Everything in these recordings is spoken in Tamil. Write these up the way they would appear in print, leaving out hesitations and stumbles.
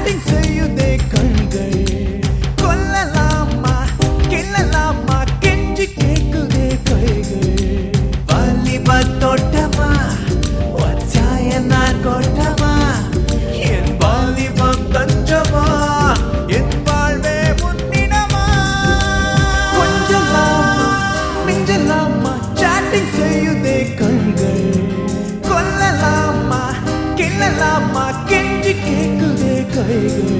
சாட்டிங் செய்யுதே கண்கள் கொல்லலாமா கிள்ளலாமா கெஞ்சி கேக்குதே கைகள் வாலிப தோட்டமா வச்சாய நான் கோட்டமா என் வாலிபம் தஞ்சமா என் வாழ்வே முன்னிடமா கொஞ்சலாமா மிஞ்சலாமா சாட்டிங் செய்யுதே கண்கள் கொல்லலாமா கிள்ளலாமா கெஞ்சி கேக்குதே கைகள்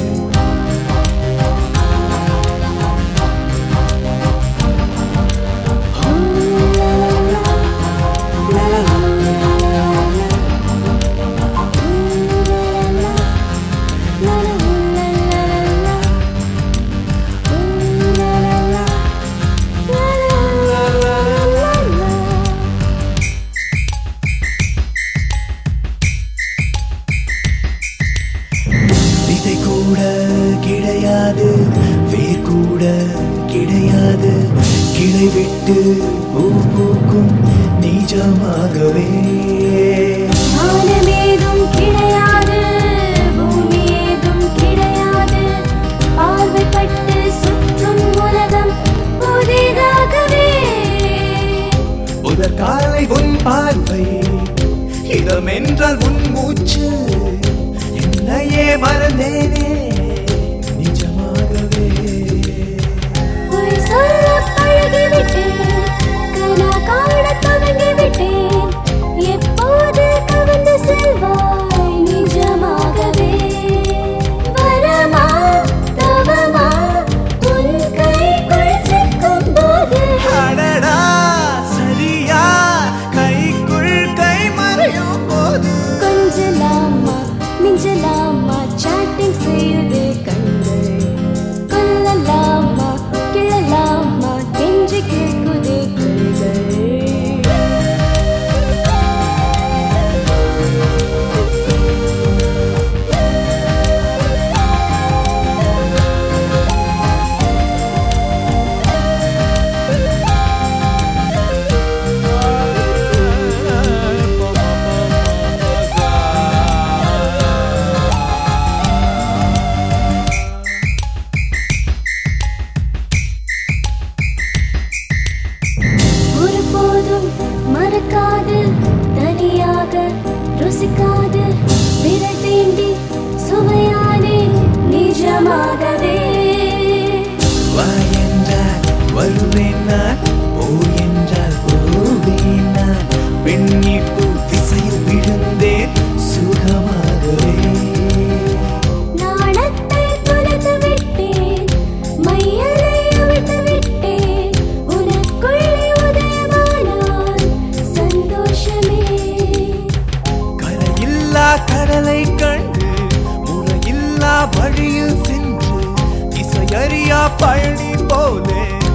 கூட கிடையாது வேர் கூட கிடையாது கிளை விட்டு பூ பூக்கும் நிஜமாகவே வானமேதும் கிடையாது பூமி ஏதும் கிடையாது பார்வைப்பட்டு சுற்றும் உலகம் புதிதாகவே முதற் காலை உன் பார்வை இதமென்றால் உன் மூச்சு என்னையே மறந்தேனே நிஜமாகவே பொய் சொல்ல பழகிவிட்டேன் கனா காண துவங்கிவிட்டேன் எப்போது கவிழ்ந்து செல்வாய் நிஜமாகவே வரமா தவமா உன் கைக்குள் சிக்கும் போது அடடா சரியா கைக்குள் கை மறையும் போது கொஞ்சலாமா மிஞ்சலாமா சாட்டிங் செய்யுது கண்கள் கொல்லலாமா கிழலாமா கெஞ்சி கேட்குதே கைகள் மறக்காது தனியாக ருசிக்காது விரல் தீண்டி சுவையானே நிஜமாகவே வா என்றால் வருவேன் நான் போ என்றால் போவேன் நான் பெண்ணிப்பு திசையில் விழுந்தேன் சுகமாகவே நாணத்தை தொலைத்து விட்டேன் மையலை அவிழ்த்து விட்டேன் உனக்குள்ளே உதயமானான் சந்தோஷமே கரையில்லா கடலை கண்டு முறையில்லா வழியில் சென்று திசையறியா பயணி போலே